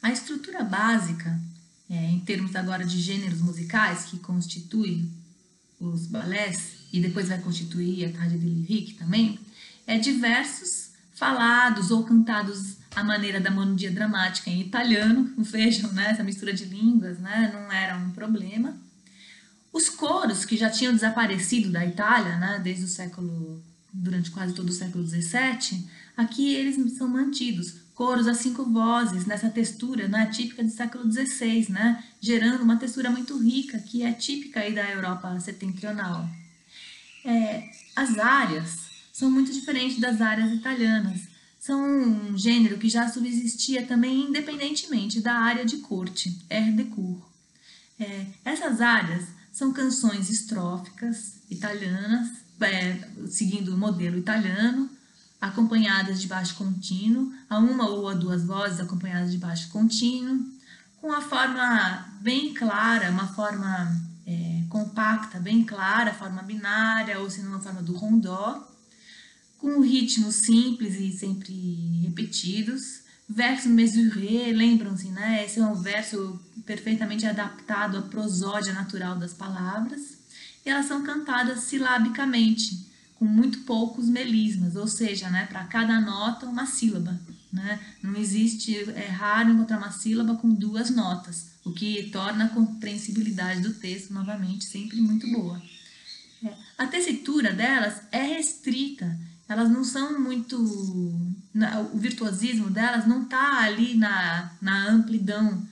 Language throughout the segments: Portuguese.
A estrutura básica, em termos agora de gêneros musicais, que constitui os balés, e depois vai constituir a tragédia lyrique também, é diversos falados ou cantados à maneira da monodia dramática em italiano. Vejam, né, essa mistura de línguas, né, não era um problema. Os coros, que já tinham desaparecido da Itália, né, durante quase todo o século XVII, aqui eles são mantidos. Coros a 5 vozes, nessa textura, né, típica do século XVI, né, gerando uma textura muito rica, que é típica aí da Europa setentrional. As áreas são muito diferentes das áreas italianas. São um gênero que já subsistia também independentemente da área de corte, air de cour. Essas áreas são canções estróficas italianas, seguindo o modelo italiano, acompanhadas de baixo contínuo, a uma ou a duas vozes acompanhadas de baixo contínuo, com a forma bem clara, uma forma compacta, bem clara, forma binária, ou se não, a forma do rondó, com ritmos simples e sempre repetidos, verso mesuré, lembram-se, né? Esse é um verso perfeitamente adaptado à prosódia natural das palavras, e elas são cantadas silabicamente, com muito poucos melismas, ou seja, né, para cada nota uma sílaba, né? Não existe, é raro encontrar uma sílaba com 2 notas, o que torna a compreensibilidade do texto, novamente, sempre muito boa. A tessitura delas é restrita, elas não são muito... O virtuosismo delas não está ali na amplidão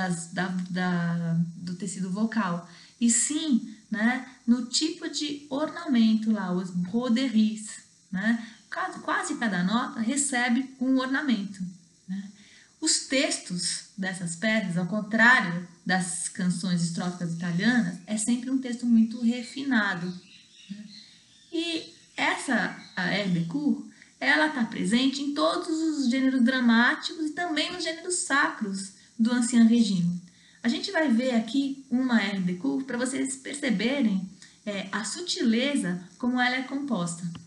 do tecido vocal, e sim, né, no tipo de ornamento lá, os broderies, né? Quase cada nota recebe um ornamento, né? Os textos dessas peças, ao contrário das canções estróficas italianas, é sempre um texto muito refinado. E a air de cour, ela está presente em todos os gêneros dramáticos e também nos gêneros sacros do Ancien Regime. A gente vai ver aqui uma air de cour para vocês perceberem a sutileza como ela é composta.